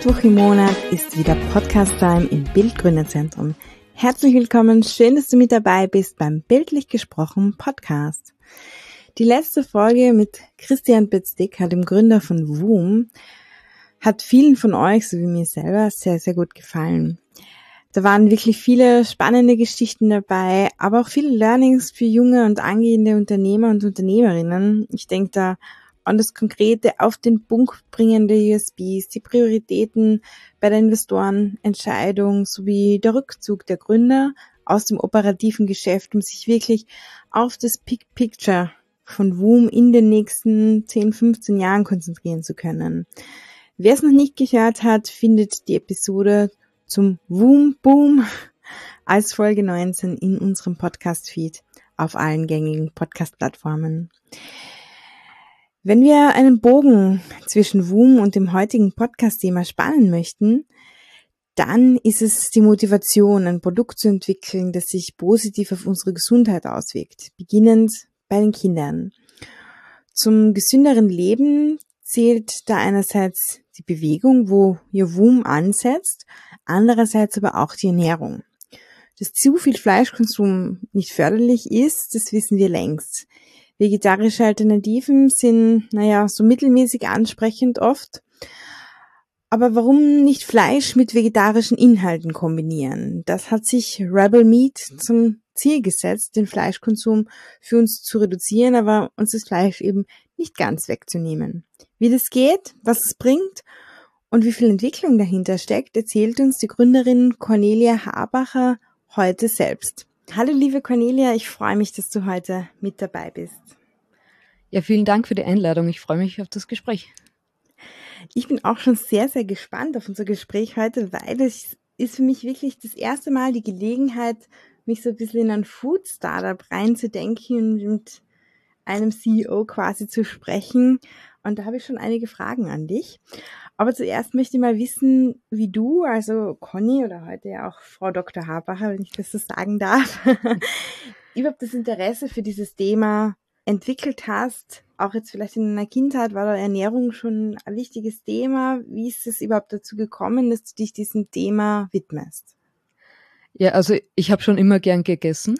Mittwoch im Monat ist wieder Podcast-Time im Bildgründerzentrum. Herzlich willkommen, schön, dass du mit dabei bist beim Bildlich gesprochen Podcast. Die letzte Folge mit Christian Betzdicker, dem Gründer von Voom, hat vielen von euch, so wie mir selber, sehr, sehr gut gefallen. Da waren wirklich viele spannende Geschichten dabei, aber auch viele Learnings für junge und angehende Unternehmer und Unternehmerinnen. Ich denke da an das konkrete, auf den Punkt bringende USPs, die Prioritäten bei der Investorenentscheidung sowie der Rückzug der Gründer aus dem operativen Geschäft, um sich wirklich auf das Big Picture von Voom in den nächsten 10, 15 Jahren konzentrieren zu können. Wer es noch nicht gehört hat, findet die Episode zum Voom Boom als Folge 19 in unserem Podcast-Feed auf allen gängigen Podcast-Plattformen. Wenn wir einen Bogen zwischen Voom und dem heutigen Podcast-Thema spannen möchten, dann ist es die Motivation, ein Produkt zu entwickeln, das sich positiv auf unsere Gesundheit auswirkt, beginnend bei den Kindern. Zum gesünderen Leben zählt da einerseits die Bewegung, wo ihr Voom ansetzt, andererseits aber auch die Ernährung. Dass zu viel Fleischkonsum nicht förderlich ist, das wissen wir längst. Vegetarische Alternativen sind, so mittelmäßig ansprechend oft. Aber warum nicht Fleisch mit vegetarischen Inhalten kombinieren? Das hat sich Rebel Meat zum Ziel gesetzt, den Fleischkonsum für uns zu reduzieren, aber uns das Fleisch eben nicht ganz wegzunehmen. Wie das geht, was es bringt und wie viel Entwicklung dahinter steckt, erzählt uns die Gründerin Cornelia Habacher heute selbst. Hallo liebe Cornelia, ich freue mich, dass du heute mit dabei bist. Ja, vielen Dank für die Einladung. Ich freue mich auf das Gespräch. Ich bin auch schon sehr, sehr gespannt auf unser Gespräch heute, weil es ist für mich wirklich das erste Mal die Gelegenheit, mich so ein bisschen in ein Food-Startup reinzudenken und mit einem CEO quasi zu sprechen. Und da habe ich schon einige Fragen an dich. Aber zuerst möchte ich mal wissen, wie du, also Conny oder heute ja auch Frau Dr. Habacher, wenn ich das so sagen darf, überhaupt das Interesse für dieses Thema entwickelt hast. Auch jetzt vielleicht in deiner Kindheit war da Ernährung schon ein wichtiges Thema. Wie ist es überhaupt dazu gekommen, dass du dich diesem Thema widmest? Ja, also ich habe schon immer gern gegessen.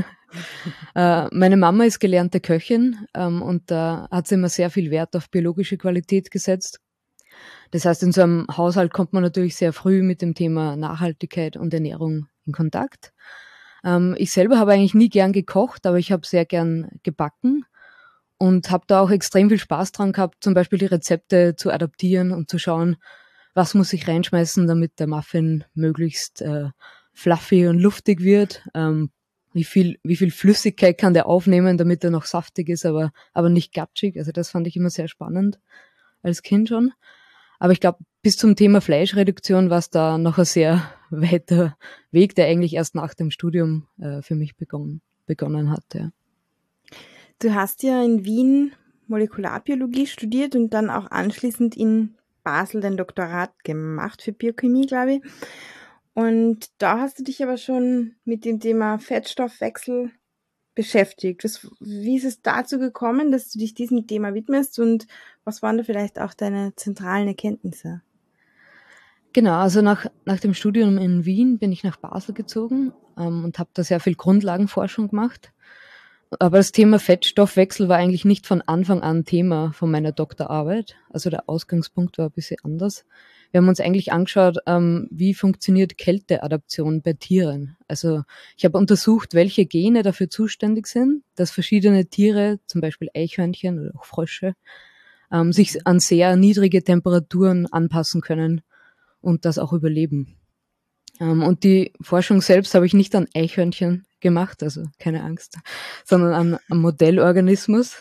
Meine Mama ist gelernte Köchin und da hat sie immer sehr viel Wert auf biologische Qualität gesetzt. Das heißt, in so einem Haushalt kommt man natürlich sehr früh mit dem Thema Nachhaltigkeit und Ernährung in Kontakt. Ich selber habe eigentlich nie gern gekocht, aber ich habe sehr gern gebacken und habe da auch extrem viel Spaß dran gehabt, zum Beispiel die Rezepte zu adaptieren und zu schauen, was muss ich reinschmeißen, damit der Muffin möglichst fluffy und luftig wird. Wie viel Flüssigkeit kann der aufnehmen, damit er noch saftig ist, aber nicht gatschig. Also das fand ich immer sehr spannend als Kind schon. Aber ich glaube, bis zum Thema Fleischreduktion war es da noch ein sehr weiter Weg, der eigentlich erst nach dem Studium für mich begonnen hat. Ja. Du hast ja in Wien Molekularbiologie studiert und dann auch anschließend in Basel dein Doktorat gemacht für Biochemie, glaube ich. Und da hast du dich aber schon mit dem Thema Fettstoffwechsel beschäftigt. Wie ist es dazu gekommen, dass du dich diesem Thema widmest und was waren da vielleicht auch deine zentralen Erkenntnisse? Genau, also nach dem Studium in Wien bin ich nach Basel gezogen und habe da sehr viel Grundlagenforschung gemacht. Aber das Thema Fettstoffwechsel war eigentlich nicht von Anfang an Thema von meiner Doktorarbeit. Also der Ausgangspunkt war ein bisschen anders. Wir haben uns eigentlich angeschaut, wie funktioniert Kälteadaption bei Tieren. Also ich habe untersucht, welche Gene dafür zuständig sind, dass verschiedene Tiere, zum Beispiel Eichhörnchen oder auch Frösche, sich an sehr niedrige Temperaturen anpassen können und das auch überleben. Und die Forschung selbst habe ich nicht an Eichhörnchen gemacht, also keine Angst, sondern an einem Modellorganismus.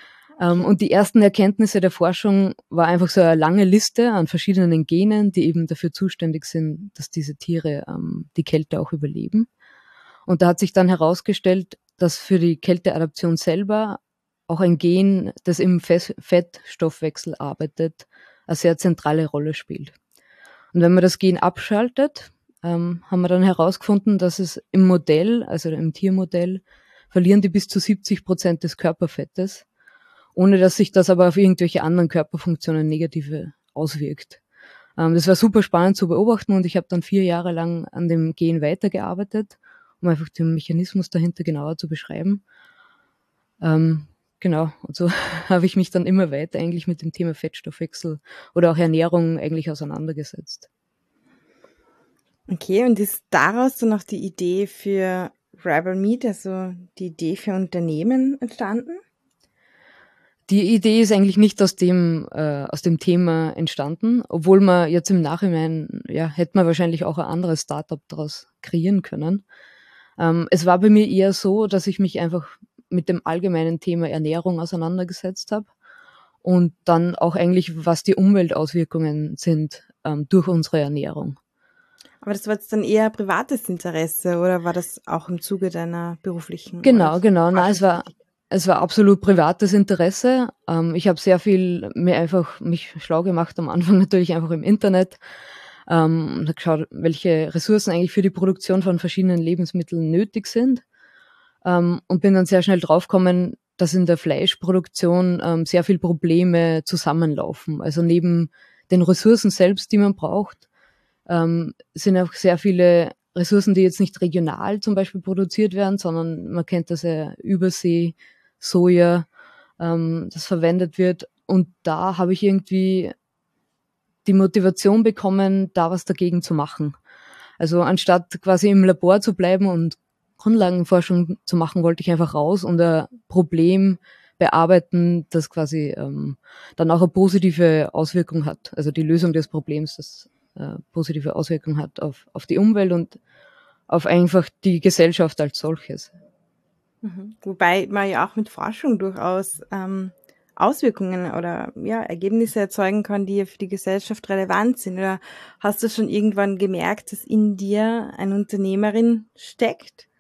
Und die ersten Erkenntnisse der Forschung war einfach so eine lange Liste an verschiedenen Genen, die eben dafür zuständig sind, dass diese Tiere die Kälte auch überleben. Und da hat sich dann herausgestellt, dass für die Kälteadaption selber auch ein Gen, das im Fettstoffwechsel arbeitet, eine sehr zentrale Rolle spielt. Und wenn man das Gen abschaltet, haben wir dann herausgefunden, dass es im Modell, also im Tiermodell, verlieren die bis zu 70% des Körperfettes, ohne dass sich das aber auf irgendwelche anderen Körperfunktionen negativ auswirkt. Das war super spannend zu beobachten und ich habe dann 4 Jahre lang an dem Gen weitergearbeitet, um einfach den Mechanismus dahinter genauer zu beschreiben. Genau, und so habe ich mich dann immer weiter eigentlich mit dem Thema Fettstoffwechsel oder auch Ernährung eigentlich auseinandergesetzt. Okay, und ist daraus dann auch die Idee für Rebel Meat, also die Idee für Unternehmen entstanden? Die Idee ist eigentlich nicht aus dem Thema entstanden, obwohl man jetzt im Nachhinein, ja, hätte man wahrscheinlich auch ein anderes Startup daraus kreieren können. Es war bei mir eher so, dass ich mich einfach mit dem allgemeinen Thema Ernährung auseinandergesetzt habe und dann auch eigentlich, was die Umweltauswirkungen sind durch unsere Ernährung. Aber das war jetzt dann eher privates Interesse oder war das auch im Zuge deiner beruflichen Genau. Na, Forschungstätigkeit? es war absolut privates Interesse. Ich habe sehr viel mich schlau gemacht am Anfang natürlich einfach im Internet. Und habe geschaut, welche Ressourcen eigentlich für die Produktion von verschiedenen Lebensmitteln nötig sind. Und bin dann sehr schnell draufgekommen, dass in der Fleischproduktion sehr viel Probleme zusammenlaufen. Also neben den Ressourcen selbst, die man braucht, sind auch sehr viele Ressourcen, die jetzt nicht regional zum Beispiel produziert werden, sondern man kennt das ja Übersee, Soja, das verwendet wird. Und da habe ich irgendwie die Motivation bekommen, da was dagegen zu machen. Also anstatt quasi im Labor zu bleiben und Grundlagenforschung zu machen, wollte ich einfach raus und ein Problem bearbeiten, das quasi dann auch eine positive Auswirkung hat. Also die Lösung des Problems, das positive Auswirkungen hat auf die Umwelt und auf einfach die Gesellschaft als solches. Wobei man ja auch mit Forschung durchaus Auswirkungen oder ja, Ergebnisse erzeugen kann, die ja für die Gesellschaft relevant sind. Oder hast du schon irgendwann gemerkt, dass in dir eine Unternehmerin steckt?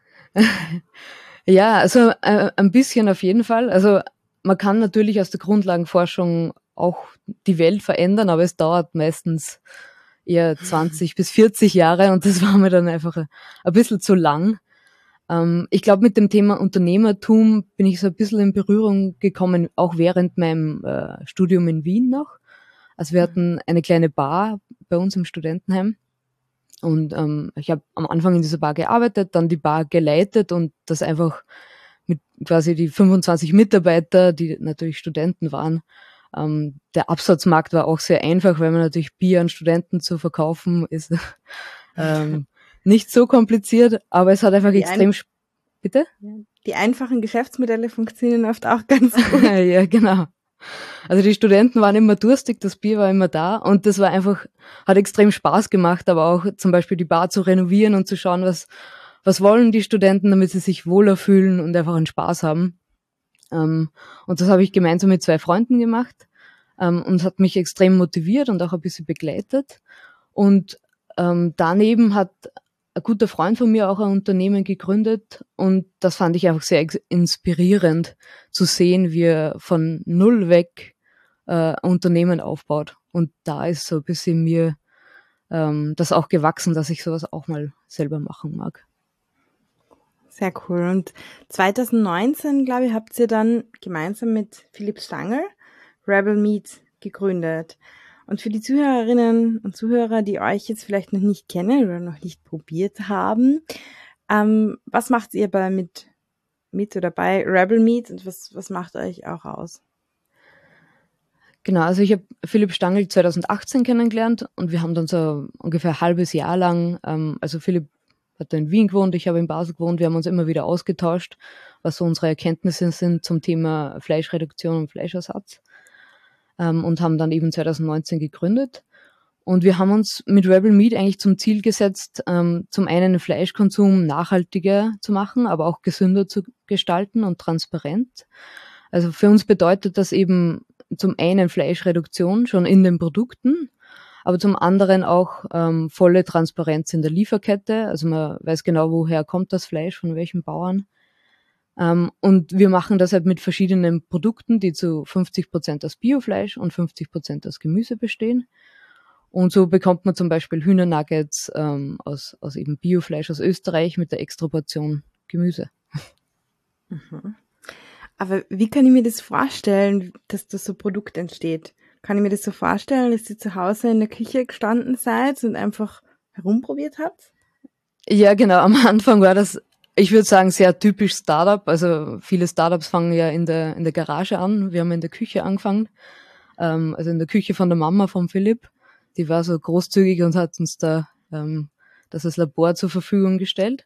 Ja, also ein bisschen auf jeden Fall. Also man kann natürlich aus der Grundlagenforschung auch die Welt verändern, aber es dauert meistens eher 20 bis 40 Jahre und das war mir dann einfach ein bisschen zu lang. Ich glaube, mit dem Thema Unternehmertum bin ich so ein bisschen in Berührung gekommen, auch während meinem Studium in Wien noch. Also wir hatten eine kleine Bar bei uns im Studentenheim und ich habe am Anfang in dieser Bar gearbeitet, dann die Bar geleitet und das einfach mit quasi die 25 Mitarbeiter, die natürlich Studenten waren. Der Absatzmarkt war auch sehr einfach, weil man natürlich Bier an Studenten zu verkaufen ist nicht so kompliziert, aber es hat einfach Die, extrem... Bitte? die einfachen Geschäftsmodelle funktionieren oft auch ganz gut. Ja, genau. Also die Studenten waren immer durstig, das Bier war immer da und das war einfach, hat extrem Spaß gemacht, aber auch zum Beispiel die Bar zu renovieren und zu schauen, was wollen die Studenten, damit sie sich wohler fühlen und einfach einen Spaß haben. Und das habe ich gemeinsam mit 2 Freunden gemacht und hat mich extrem motiviert und auch ein bisschen begleitet. Und daneben hat ein guter Freund von mir auch ein Unternehmen gegründet und das fand ich einfach sehr inspirierend zu sehen, wie er von null weg ein Unternehmen aufbaut. Und da ist so ein bisschen mir das auch gewachsen, dass ich sowas auch mal selber machen mag. Sehr cool. Und 2019, glaube ich, habt ihr dann gemeinsam mit Philipp Stangl Rebel Meat gegründet. Und für die Zuhörerinnen und Zuhörer, die euch jetzt vielleicht noch nicht kennen oder noch nicht probiert haben, was macht ihr mit oder bei Rebel Meat und was macht euch auch aus? Genau, also ich habe Philipp Stangl 2018 kennengelernt und wir haben dann so ungefähr ein halbes Jahr lang, also Philipp hat in Wien gewohnt, ich habe in Basel gewohnt, wir haben uns immer wieder ausgetauscht, was so unsere Erkenntnisse sind zum Thema Fleischreduktion und Fleischersatz und haben dann eben 2019 gegründet. Und wir haben uns mit Rebel Meat eigentlich zum Ziel gesetzt, zum einen den Fleischkonsum nachhaltiger zu machen, aber auch gesünder zu gestalten und transparent. Also für uns bedeutet das eben zum einen Fleischreduktion schon in den Produkten, aber zum anderen auch volle Transparenz in der Lieferkette. Also man weiß genau, woher kommt das Fleisch, von welchen Bauern. Und wir machen das halt mit verschiedenen Produkten, die zu 50% aus Biofleisch und 50% aus Gemüse bestehen. Und so bekommt man zum Beispiel Hühnernuggets aus eben Biofleisch aus Österreich mit der extra Portion Gemüse. Aber wie kann ich mir das vorstellen, dass das so ein Produkt entsteht? Kann ich mir das so vorstellen, dass ihr zu Hause in der Küche gestanden seid und einfach herumprobiert habt? Ja, genau. Am Anfang war das, ich würde sagen, sehr typisch Startup. Also viele Startups fangen ja in der Garage an. Wir haben in der Küche angefangen. Also in der Küche von der Mama von Philipp. Die war so großzügig und hat uns da das als Labor zur Verfügung gestellt.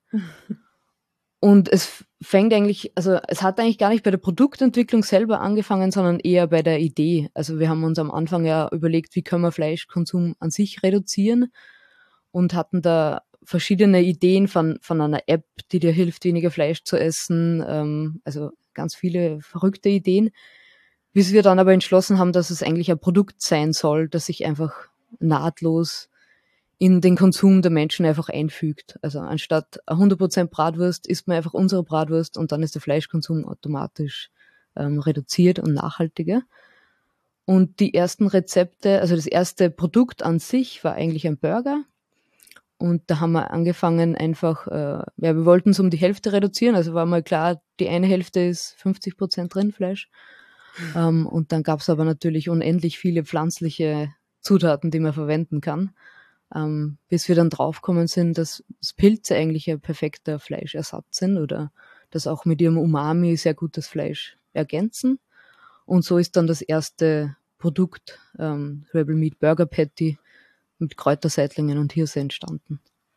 Und es fängt eigentlich, also es hat eigentlich gar nicht bei der Produktentwicklung selber angefangen, sondern eher bei der Idee. Also wir haben uns am Anfang ja überlegt, wie können wir Fleischkonsum an sich reduzieren und hatten da verschiedene Ideen von einer App, die dir hilft, weniger Fleisch zu essen. Also ganz viele verrückte Ideen, bis wir dann aber entschlossen haben, dass es eigentlich ein Produkt sein soll, das sich einfach nahtlos in den Konsum der Menschen einfach einfügt. Also anstatt 100% Bratwurst isst man einfach unsere Bratwurst und dann ist der Fleischkonsum automatisch reduziert und nachhaltiger. Und die ersten Rezepte, also das erste Produkt an sich war eigentlich ein Burger. Und da haben wir angefangen einfach, ja, wir wollten es um die Hälfte reduzieren. Also war mal klar, die eine Hälfte ist 50% Rindfleisch. Und dann gab es aber natürlich unendlich viele pflanzliche Zutaten, die man verwenden kann. Bis wir dann draufgekommen sind, dass Pilze eigentlich ein perfekter Fleischersatz sind oder dass auch mit ihrem Umami sehr gut das Fleisch ergänzen. Und so ist dann das erste Produkt, Rebel Meat Burger Patty, mit Kräuterseitlingen und Hirse entstanden.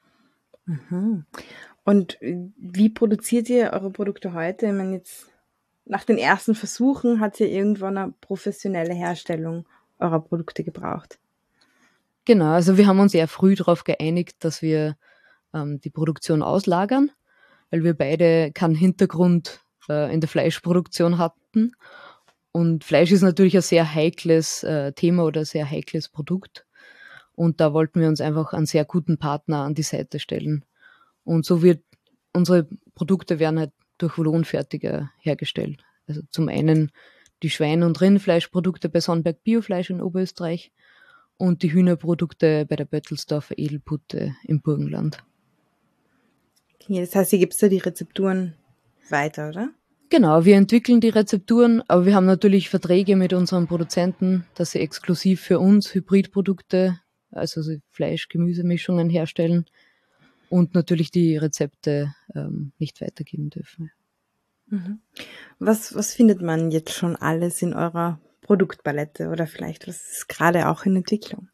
Mhm. Und wie produziert ihr eure Produkte heute? Ich meine, jetzt nach den ersten Versuchen hat es ja irgendwann eine professionelle Herstellung eurer Produkte gebraucht. Genau, also wir haben uns sehr früh darauf geeinigt, dass wir die Produktion auslagern, weil wir beide keinen Hintergrund in der Fleischproduktion hatten. Und Fleisch ist natürlich ein sehr heikles Thema oder ein sehr heikles Produkt. Und da wollten wir uns einfach einen sehr guten Partner an die Seite stellen. Und so wird unsere Produkte werden halt durch Lohnfertiger hergestellt. Also zum einen die Schwein- und Rindfleischprodukte bei Sonnberg Biofleisch in Oberösterreich und die Hühnerprodukte bei der Böttelsdorfer Edelputte im Burgenland. Okay, das heißt, ihr gebt da die Rezepturen weiter, oder? Genau, wir entwickeln die Rezepturen, aber wir haben natürlich Verträge mit unseren Produzenten, dass sie exklusiv für uns Hybridprodukte, also Fleisch-Gemüse-Mischungen herstellen und natürlich die Rezepte nicht weitergeben dürfen. Mhm. Was findet man jetzt schon alles in eurer Produktpalette oder vielleicht was ist gerade auch in Entwicklung?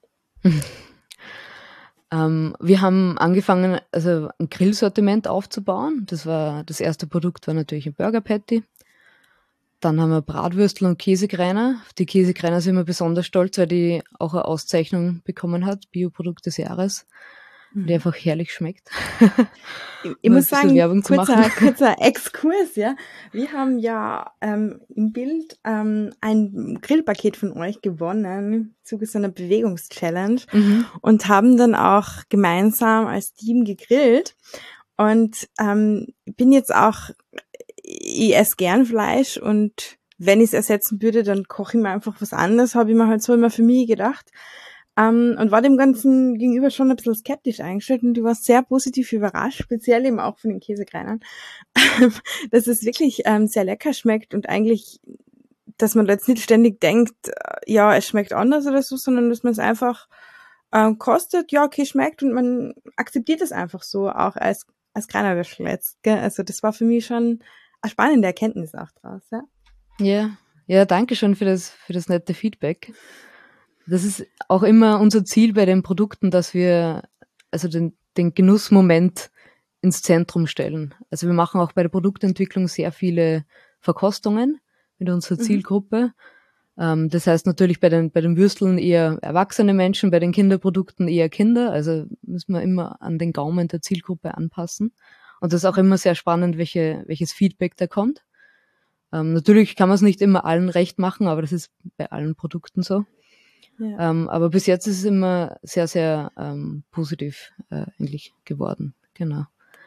Wir haben angefangen, also ein Grillsortiment aufzubauen. Das erste Produkt war natürlich ein Burger Patty. Dann haben wir Bratwürstel und Käsekreiner. Auf die Käsekreiner sind wir besonders stolz, weil die auch eine Auszeichnung bekommen hat, Bioprodukt des Jahres, die einfach herrlich schmeckt. Ich muss sagen, Werbung zu machen. kurzer Exkurs, ja. Wir haben ja im Bild ein Grillpaket von euch gewonnen im Zuge so einer Bewegungschallenge und haben dann auch gemeinsam als Team gegrillt. Und bin jetzt auch, ich esse gern Fleisch und wenn ich es ersetzen würde, dann koche ich mir einfach was anderes, habe ich mir halt so immer für mich gedacht. Und war dem Ganzen gegenüber schon ein bisschen skeptisch eingestellt und du warst sehr positiv überrascht, speziell eben auch von den Käsekreinern, dass es wirklich sehr lecker schmeckt und eigentlich, dass man jetzt nicht ständig denkt, ja, es schmeckt anders oder so, sondern dass man es einfach kostet, ja, okay, schmeckt und man akzeptiert es einfach so, auch als Kreinerwürschel jetzt, gell? Also das war für mich schon eine spannende Erkenntnis auch draus, ja. Ja, danke schön für das nette Feedback. Das ist auch immer unser Ziel bei den Produkten, dass wir also den Genussmoment ins Zentrum stellen. Also wir machen auch bei der Produktentwicklung sehr viele Verkostungen mit unserer Zielgruppe. Das heißt natürlich bei den Würsteln eher erwachsene Menschen, bei den Kinderprodukten eher Kinder. Also müssen wir immer an den Gaumen der Zielgruppe anpassen. Und das ist auch immer sehr spannend, welches Feedback da kommt. Natürlich kann man es nicht immer allen recht machen, aber das ist bei allen Produkten so. Ja. Aber bis jetzt ist es immer sehr, sehr positiv eigentlich geworden. Genau.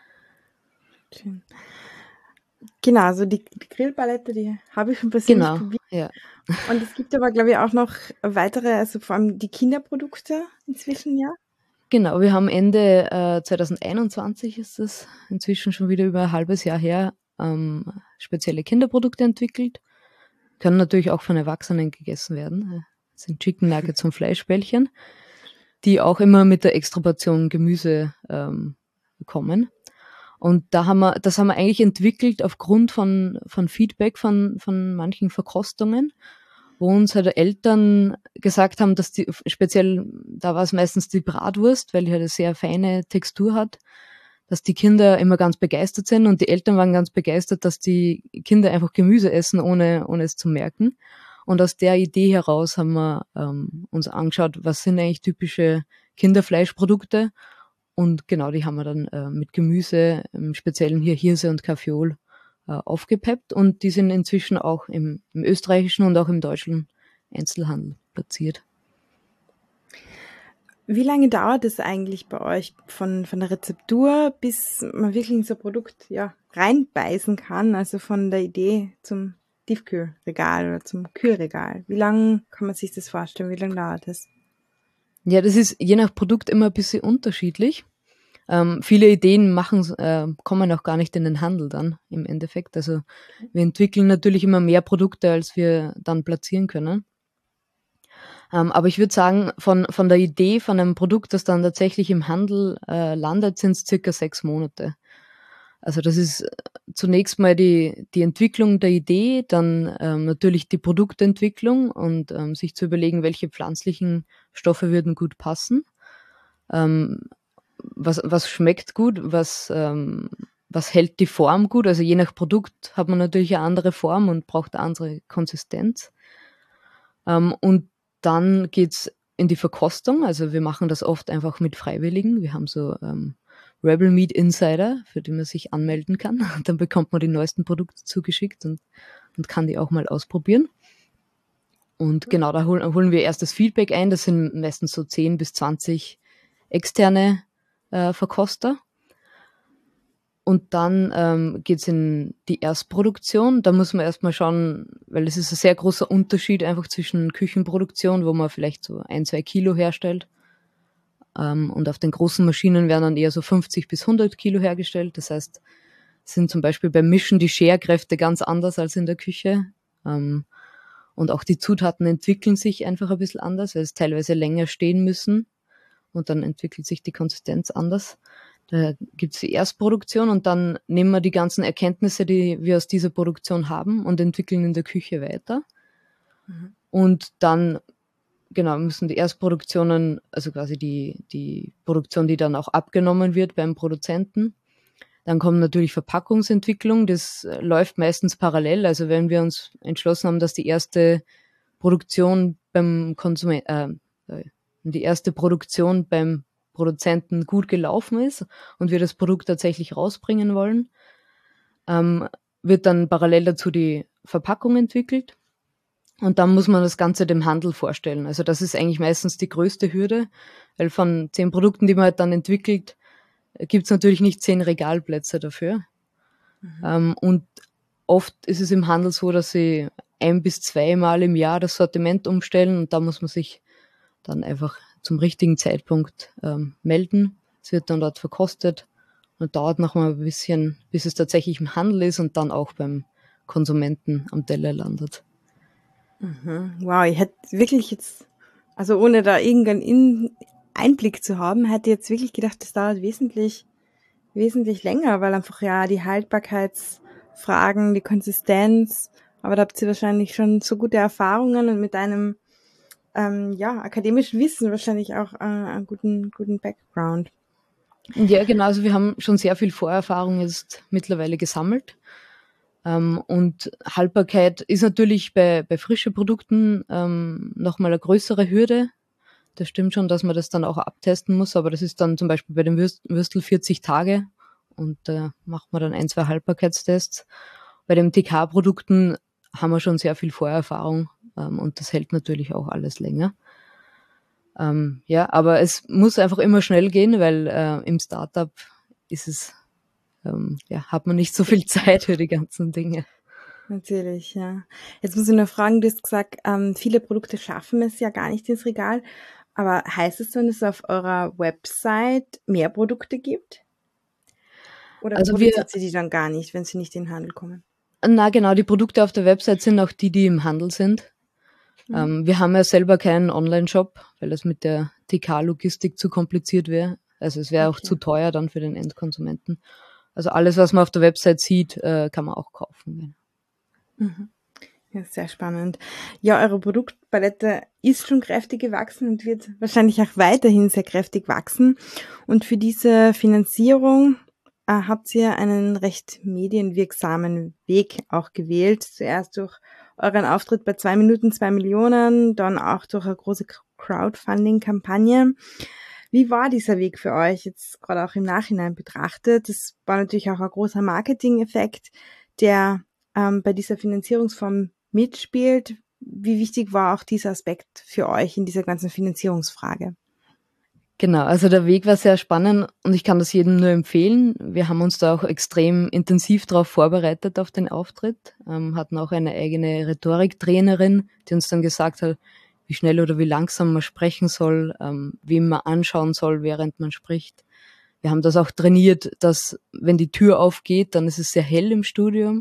Schön. Genau, also die Grillpalette, die habe ich schon persönlich probiert. Ja. Und es gibt aber, glaube ich, auch noch weitere, also vor allem die Kinderprodukte inzwischen, ja? Genau, wir haben Ende 2021 ist es inzwischen schon wieder über ein halbes Jahr her, spezielle Kinderprodukte entwickelt. Können natürlich auch von Erwachsenen gegessen werden. Das sind Chicken Nuggets und Fleischbällchen, die auch immer mit der Extraportion Gemüse kommen. Und das haben wir eigentlich entwickelt aufgrund von Feedback von manchen Verkostungen, wo uns halt Eltern gesagt haben, dass die, speziell, da war es meistens die Bratwurst, weil die halt eine sehr feine Textur hat, dass die Kinder immer ganz begeistert sind und die Eltern waren ganz begeistert, dass die Kinder einfach Gemüse essen, ohne es zu merken. Und aus der Idee heraus haben wir uns angeschaut, was sind eigentlich typische Kinderfleischprodukte. Und genau, die haben wir dann mit Gemüse, im Speziellen hier Hirse und Kaffeeol, aufgepeppt. Und die sind inzwischen auch im österreichischen und auch im deutschen Einzelhandel platziert. Wie lange dauert es eigentlich bei euch von der Rezeptur, bis man wirklich in so ein Produkt reinbeißen kann, also von der Idee zum Tiefkühlregal oder zum Kühlregal? Wie lange kann man sich das vorstellen? Wie lange dauert das? Ja, das ist je nach Produkt immer ein bisschen unterschiedlich. Viele Ideen kommen auch gar nicht in den Handel dann im Endeffekt. Also wir entwickeln natürlich immer mehr Produkte, als wir dann platzieren können. Aber ich würde sagen, von der Idee von einem Produkt, das dann tatsächlich im Handel landet, sind es circa 6 Monate. Also das ist zunächst mal die Entwicklung der Idee, dann natürlich die Produktentwicklung und sich zu überlegen, welche pflanzlichen Stoffe würden gut passen. Was schmeckt gut, was hält die Form gut. Also je nach Produkt hat man natürlich eine andere Form und braucht eine andere Konsistenz. Und dann geht's in die Verkostung. Also wir machen das oft einfach mit Freiwilligen. Wir haben so Rebel Meat Insider, für die man sich anmelden kann. Dann bekommt man die neuesten Produkte zugeschickt und kann die auch mal ausprobieren. Und genau, da holen wir erst das Feedback ein. Das sind meistens so 10 bis 20 externe Verkoster. Und dann geht's in die Erstproduktion. Da muss man erstmal schauen, weil es ist ein sehr großer Unterschied einfach zwischen Küchenproduktion, wo man vielleicht so 1-2 Kilo herstellt. Und auf den großen Maschinen werden dann eher so 50 bis 100 Kilo hergestellt. Das heißt, sind zum Beispiel beim Mischen die Scherkräfte ganz anders als in der Küche. Und auch die Zutaten entwickeln sich einfach ein bisschen anders, weil es teilweise länger stehen müssen. Und dann entwickelt sich die Konsistenz anders. Da gibt's die Erstproduktion und dann nehmen wir die ganzen Erkenntnisse, die wir aus dieser Produktion haben und entwickeln in der Küche weiter. Und dann, genau, müssen die Erstproduktionen, also quasi die Produktion, die dann auch abgenommen wird beim Produzenten. Dann kommt natürlich Verpackungsentwicklung, das läuft meistens parallel. Also wenn wir uns entschlossen haben, dass die erste Produktion beim Produzenten gut gelaufen ist und wir das Produkt tatsächlich rausbringen wollen, wird dann parallel dazu die Verpackung entwickelt und dann muss man das Ganze dem Handel vorstellen. Also das ist eigentlich meistens die größte Hürde, weil von 10 Produkten, die man halt dann entwickelt, gibt's natürlich nicht 10 Regalplätze dafür. Und oft ist es im Handel so, dass sie 1 bis 2 Mal im Jahr das Sortiment umstellen und da muss man sich dann einfach zum richtigen Zeitpunkt melden. Es wird dann dort verkostet und dauert noch mal ein bisschen, bis es tatsächlich im Handel ist und dann auch beim Konsumenten am Teller landet. Wow, ich hätte wirklich jetzt, also ohne da irgendeinen Einblick zu haben, hätte ich jetzt wirklich gedacht, das dauert wesentlich länger, weil einfach die Haltbarkeitsfragen, die Konsistenz, aber da habt ihr wahrscheinlich schon so gute Erfahrungen und mit einem akademischen Wissen wahrscheinlich auch einen guten Background. Ja, genau. Also wir haben schon sehr viel Vorerfahrung jetzt mittlerweile gesammelt. Und Haltbarkeit ist natürlich bei frischen Produkten nochmal eine größere Hürde. Das stimmt schon, dass man das dann auch abtesten muss, aber das ist dann zum Beispiel bei dem Würstel 40 Tage und da macht man dann 1-2 Haltbarkeitstests. Bei den TK-Produkten haben wir schon sehr viel Vorerfahrung und das hält natürlich auch alles länger. Aber es muss einfach immer schnell gehen, weil im Startup ist es, hat man nicht so viel Zeit für die ganzen Dinge. Natürlich, ja. Jetzt muss ich noch fragen, du hast gesagt, viele Produkte schaffen es ja gar nicht ins Regal, aber heißt es dann, dass es auf eurer Website mehr Produkte gibt? Oder Also produziert sie die dann gar nicht, wenn sie nicht in den Handel kommen? Na genau, die Produkte auf der Website sind auch die im Handel sind. Wir haben ja selber keinen Online-Shop, weil das mit der TK-Logistik zu kompliziert wäre. Also es wäre auch zu teuer dann für den Endkonsumenten. Also alles, was man auf der Website sieht, kann man auch kaufen. Ja, sehr spannend. Ja, eure Produktpalette ist schon kräftig gewachsen und wird wahrscheinlich auch weiterhin sehr kräftig wachsen. Und für diese Finanzierung habt ihr einen recht medienwirksamen Weg auch gewählt. Zuerst durch euren Auftritt bei 2 Minuten 2 Millionen, dann auch durch eine große Crowdfunding-Kampagne. Wie war dieser Weg für euch jetzt gerade auch im Nachhinein betrachtet? Das war natürlich auch ein großer Marketing-Effekt, der bei dieser Finanzierungsform mitspielt. Wie wichtig war auch dieser Aspekt für euch in dieser ganzen Finanzierungsfrage? Genau, also der Weg war sehr spannend und ich kann das jedem nur empfehlen. Wir haben uns da auch extrem intensiv darauf vorbereitet auf den Auftritt, hatten auch eine eigene Rhetoriktrainerin, die uns dann gesagt hat, wie schnell oder wie langsam man sprechen soll, wem man anschauen soll, während man spricht. Wir haben das auch trainiert, dass wenn die Tür aufgeht, dann ist es sehr hell im Studio.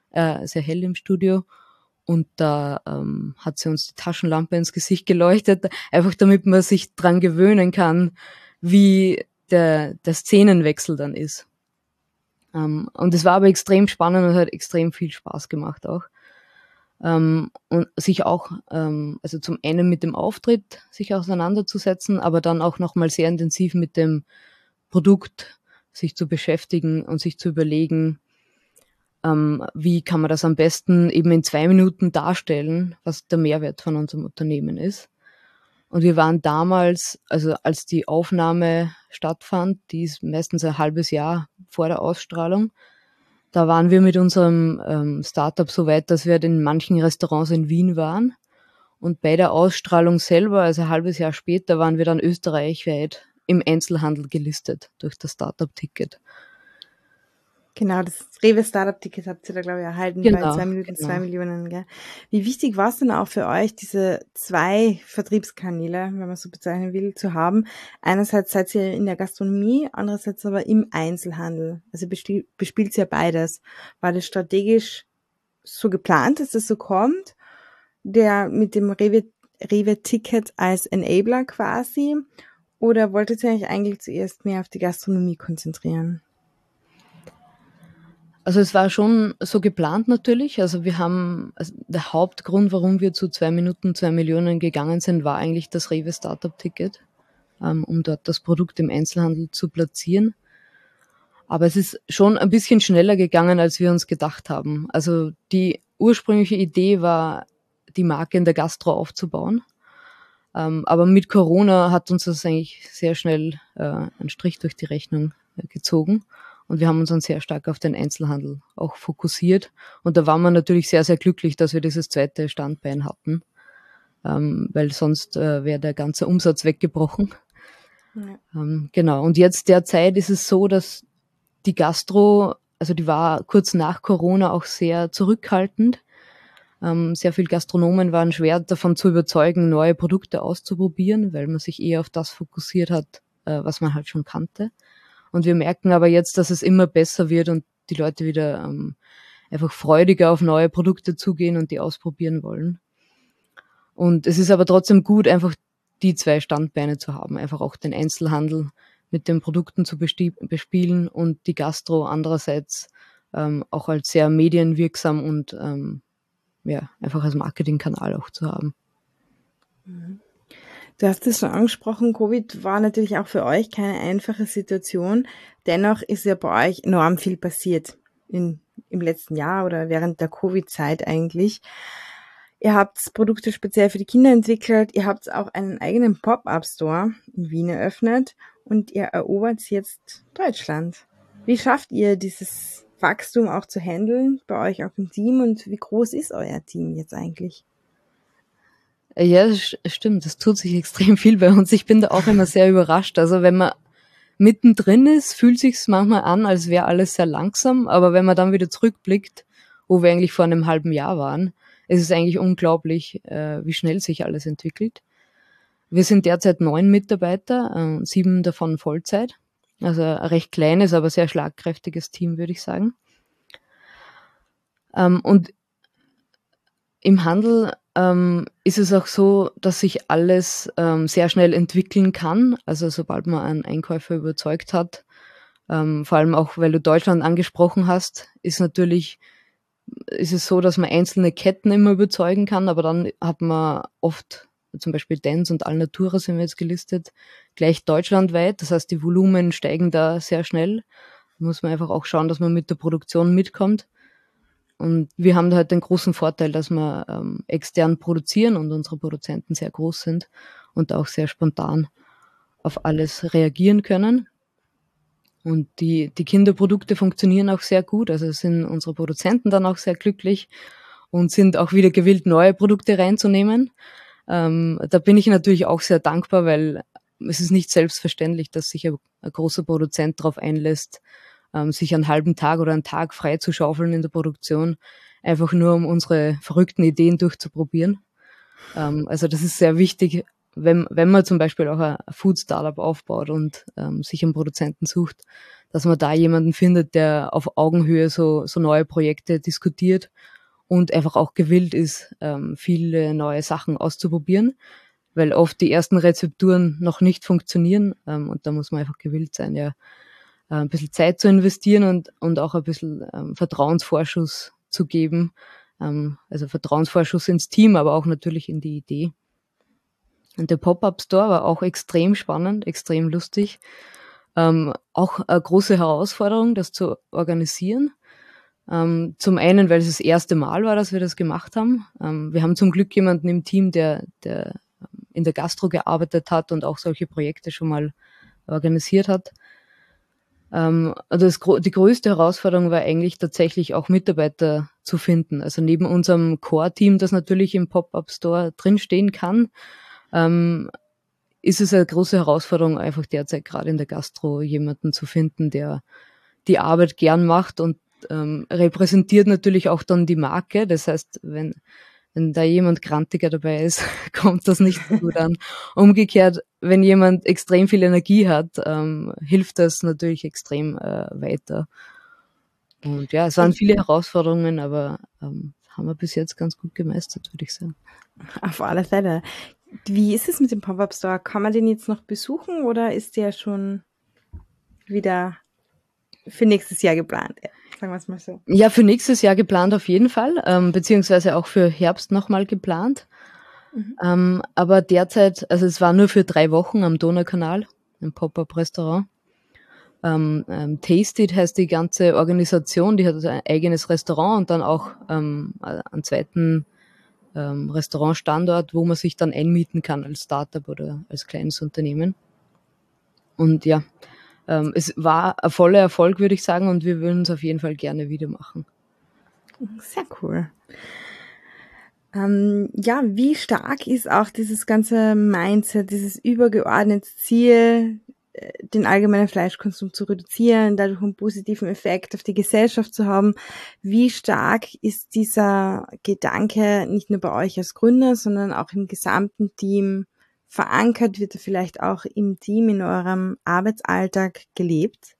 Und da hat sie uns die Taschenlampe ins Gesicht geleuchtet, einfach damit man sich dran gewöhnen kann, wie der Szenenwechsel dann ist. Und es war aber extrem spannend und hat extrem viel Spaß gemacht auch. Und sich auch, also zum einen mit dem Auftritt sich auseinanderzusetzen, aber dann auch nochmal sehr intensiv mit dem Produkt sich zu beschäftigen und sich zu überlegen, wie kann man das am besten eben in 2 Minuten darstellen, was der Mehrwert von unserem Unternehmen ist. Und wir waren damals, also als die Aufnahme stattfand, die ist meistens ein halbes Jahr vor der Ausstrahlung, da waren wir mit unserem Startup so weit, dass wir in manchen Restaurants in Wien waren. Und bei der Ausstrahlung selber, also ein halbes Jahr später, waren wir dann österreichweit im Einzelhandel gelistet durch das Startup-Ticket. Genau, das Rewe Startup-Ticket habt ihr da, glaube ich, erhalten bei 2 Minuten 2 Millionen. Gell? Wie wichtig war es denn auch für euch, diese 2 Vertriebskanäle, wenn man so bezeichnen will, zu haben? Einerseits seid ihr in der Gastronomie, andererseits aber im Einzelhandel. Also bespielt ihr beides. War das strategisch so geplant, dass das so kommt? Der mit dem Rewe-Ticket als Enabler quasi? Oder wolltet ihr euch eigentlich zuerst mehr auf die Gastronomie konzentrieren? Also es war schon so geplant natürlich. Also der Hauptgrund, warum wir zu 2 Minuten 2 Millionen gegangen sind, war eigentlich das Rewe Startup Ticket, um dort das Produkt im Einzelhandel zu platzieren. Aber es ist schon ein bisschen schneller gegangen, als wir uns gedacht haben. Also die ursprüngliche Idee war, die Marke in der Gastro aufzubauen. Aber mit Corona hat uns das eigentlich sehr schnell einen Strich durch die Rechnung gezogen. Und wir haben uns dann sehr stark auf den Einzelhandel auch fokussiert. Und da waren wir natürlich sehr, sehr glücklich, dass wir dieses zweite Standbein hatten, weil sonst wäre der ganze Umsatz weggebrochen. Ja. Genau. Und jetzt derzeit ist es so, dass die Gastro, also die war kurz nach Corona auch sehr zurückhaltend. Sehr viele Gastronomen waren schwer davon zu überzeugen, neue Produkte auszuprobieren, weil man sich eher auf das fokussiert hat, was man halt schon kannte. Und wir merken aber jetzt, dass es immer besser wird und die Leute wieder einfach freudiger auf neue Produkte zugehen und die ausprobieren wollen. Und es ist aber trotzdem gut, einfach die 2 Standbeine zu haben, einfach auch den Einzelhandel mit den Produkten zu bespielen und die Gastro andererseits auch als sehr medienwirksam und einfach als Marketingkanal auch zu haben. Du hast es schon angesprochen, Covid war natürlich auch für euch keine einfache Situation. Dennoch ist ja bei euch enorm viel passiert im letzten Jahr oder während der Covid-Zeit eigentlich. Ihr habt Produkte speziell für die Kinder entwickelt, ihr habt auch einen eigenen Pop-Up-Store in Wien eröffnet und ihr erobert jetzt Deutschland. Wie schafft ihr dieses Wachstum auch zu handeln bei euch auch im Team und wie groß ist euer Team jetzt eigentlich? Ja, das stimmt. Es tut sich extrem viel bei uns. Ich bin da auch immer sehr überrascht. Also wenn man mittendrin ist, fühlt sich's manchmal an, als wäre alles sehr langsam. Aber wenn man dann wieder zurückblickt, wo wir eigentlich vor einem halben Jahr waren, ist es eigentlich unglaublich, wie schnell sich alles entwickelt. Wir sind derzeit 9 Mitarbeiter, 7 davon Vollzeit. Also ein recht kleines, aber sehr schlagkräftiges Team, würde ich sagen. Und im Handel ist es auch so, dass sich alles sehr schnell entwickeln kann. Also sobald man einen Einkäufer überzeugt hat, vor allem auch, weil du Deutschland angesprochen hast, ist es so, dass man einzelne Ketten immer überzeugen kann, aber dann hat man oft, zum Beispiel Dents und Alnatura sind wir jetzt gelistet, gleich deutschlandweit. Das heißt, die Volumen steigen da sehr schnell. Da muss man einfach auch schauen, dass man mit der Produktion mitkommt. Und wir haben da halt den großen Vorteil, dass wir extern produzieren und unsere Produzenten sehr groß sind und auch sehr spontan auf alles reagieren können. Und die Kinderprodukte funktionieren auch sehr gut. Also sind unsere Produzenten dann auch sehr glücklich und sind auch wieder gewillt, neue Produkte reinzunehmen. Da bin ich natürlich auch sehr dankbar, weil es ist nicht selbstverständlich, dass sich ein großer Produzent darauf einlässt, sich einen halben Tag oder einen Tag frei zu schaufeln in der Produktion, einfach nur um unsere verrückten Ideen durchzuprobieren. Also das ist sehr wichtig, wenn man zum Beispiel auch ein Food-Startup aufbaut und sich einen Produzenten sucht, dass man da jemanden findet, der auf Augenhöhe so neue Projekte diskutiert und einfach auch gewillt ist, viele neue Sachen auszuprobieren, weil oft die ersten Rezepturen noch nicht funktionieren und da muss man einfach gewillt sein, ja, ein bisschen Zeit zu investieren und auch ein bisschen Vertrauensvorschuss zu geben. Also Vertrauensvorschuss ins Team, aber auch natürlich in die Idee. Und der Pop-Up-Store war auch extrem spannend, extrem lustig. Auch eine große Herausforderung, das zu organisieren. Zum einen, weil es das erste Mal war, dass wir das gemacht haben. Wir haben zum Glück jemanden im Team, der in der Gastro gearbeitet hat und auch solche Projekte schon mal organisiert hat. Also die größte Herausforderung war eigentlich tatsächlich auch Mitarbeiter zu finden. Also neben unserem Core-Team, das natürlich im Pop-Up-Store drinstehen kann, ist es eine große Herausforderung, einfach derzeit gerade in der Gastro jemanden zu finden, der die Arbeit gern macht und repräsentiert natürlich auch dann die Marke. Das heißt, wenn da jemand grantiger dabei ist, kommt das nicht so gut an. Umgekehrt, wenn jemand extrem viel Energie hat, hilft das natürlich extrem weiter. Und ja, es waren viele Herausforderungen, aber haben wir bis jetzt ganz gut gemeistert, würde ich sagen. Auf alle Fälle. Wie ist es mit dem Pop-Up Store? Kann man den jetzt noch besuchen oder ist der schon wieder für nächstes Jahr geplant? Sagen wir es mal so. Ja, für nächstes Jahr geplant auf jeden Fall, beziehungsweise auch für Herbst nochmal geplant. Aber derzeit, also es war nur für 3 Wochen am Donaukanal, im Pop-Up-Restaurant. Tasted heißt die ganze Organisation, die hat also ein eigenes Restaurant und dann auch einen zweiten Restaurantstandort, wo man sich dann einmieten kann als Startup oder als kleines Unternehmen. Und ja, es war ein voller Erfolg, würde ich sagen, und wir würden es auf jeden Fall gerne wieder machen. Sehr cool. Ja, wie stark ist auch dieses ganze Mindset, dieses übergeordnete Ziel, den allgemeinen Fleischkonsum zu reduzieren, dadurch einen positiven Effekt auf die Gesellschaft zu haben. Wie stark ist dieser Gedanke nicht nur bei euch als Gründer, sondern auch im gesamten Team verankert? Wird er vielleicht auch im Team, in eurem Arbeitsalltag gelebt?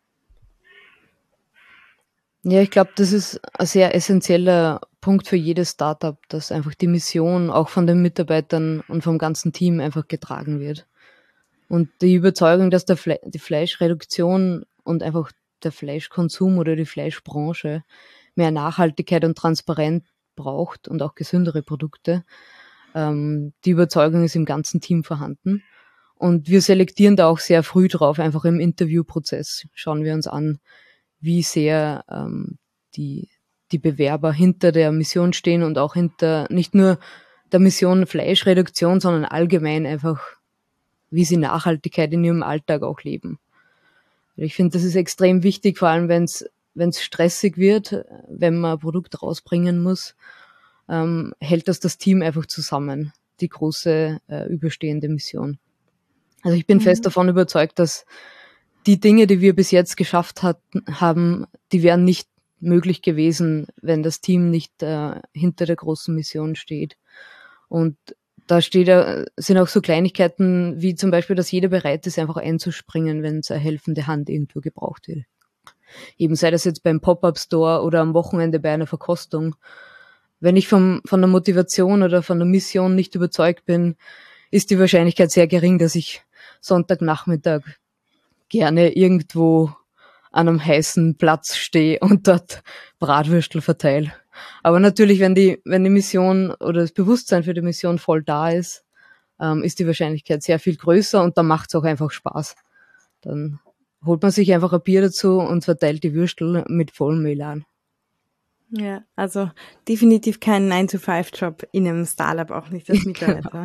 Ja, ich glaube, das ist ein sehr essentieller Punkt für jedes Startup, dass einfach die Mission auch von den Mitarbeitern und vom ganzen Team einfach getragen wird. Und die Überzeugung, dass die Fleischreduktion und einfach der Fleischkonsum oder die Fleischbranche mehr Nachhaltigkeit und Transparenz braucht und auch gesündere Produkte, die Überzeugung ist im ganzen Team vorhanden. Und wir selektieren da auch sehr früh drauf, einfach im Interviewprozess schauen wir uns an, wie sehr die Bewerber hinter der Mission stehen und auch hinter nicht nur der Mission Fleischreduktion, sondern allgemein einfach, wie sie Nachhaltigkeit in ihrem Alltag auch leben. Ich finde, das ist extrem wichtig, vor allem wenn es stressig wird, wenn man ein Produkt rausbringen muss, hält das Team einfach zusammen, die große überstehende Mission. Also ich bin fest davon überzeugt, dass die Dinge, die wir bis jetzt geschafft haben, die wären nicht möglich gewesen, wenn das Team nicht hinter der großen Mission steht. Und da sind auch so Kleinigkeiten wie zum Beispiel, dass jeder bereit ist, einfach einzuspringen, wenn es eine helfende Hand irgendwo gebraucht wird. Eben sei das jetzt beim Pop-Up-Store oder am Wochenende bei einer Verkostung. wenn ich von der Motivation oder von der Mission nicht überzeugt bin, ist die Wahrscheinlichkeit sehr gering, dass ich Sonntagnachmittag gerne irgendwo an einem heißen Platz stehe und dort Bratwürstel verteile. Aber natürlich, wenn die Mission oder das Bewusstsein für die Mission voll da ist die Wahrscheinlichkeit sehr viel größer und dann macht es auch einfach Spaß. Dann holt man sich einfach ein Bier dazu und verteilt die Würstel mit vollem Elan. Ja, also definitiv kein 9-to-5-Job in einem Startup, auch nicht als Mitarbeiter.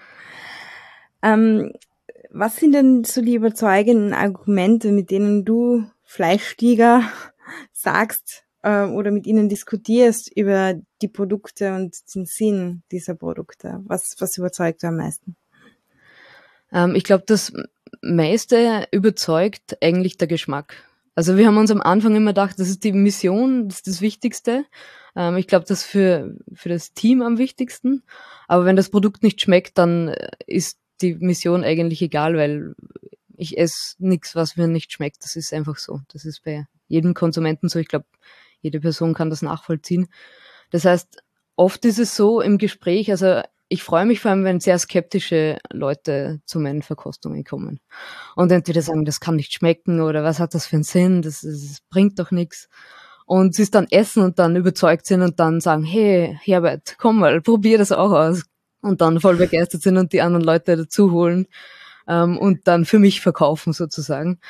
Genau. Was sind denn so die überzeugenden Argumente, mit denen du Fleischtiger sagst oder mit ihnen diskutierst über die Produkte und den Sinn dieser Produkte? Was überzeugt du am meisten? Ich glaube, das meiste überzeugt eigentlich der Geschmack. Also wir haben uns am Anfang immer gedacht, das ist die Mission, das ist das Wichtigste. Ich glaube, das für das Team am wichtigsten. Aber wenn das Produkt nicht schmeckt, dann ist die Mission eigentlich egal, weil ich esse nichts, was mir nicht schmeckt. Das ist einfach so. Das ist bei jedem Konsumenten so. Ich glaube, jede Person kann das nachvollziehen. Das heißt, oft ist es so im Gespräch, also ich freue mich vor allem, wenn sehr skeptische Leute zu meinen Verkostungen kommen und entweder sagen, das kann nicht schmecken oder was hat das für einen Sinn, das bringt doch nichts. Und sie es dann essen und dann überzeugt sind und dann sagen, hey Herbert, komm mal, probier das auch aus. Und dann voll begeistert sind und die anderen Leute dazu holen und dann für mich verkaufen sozusagen.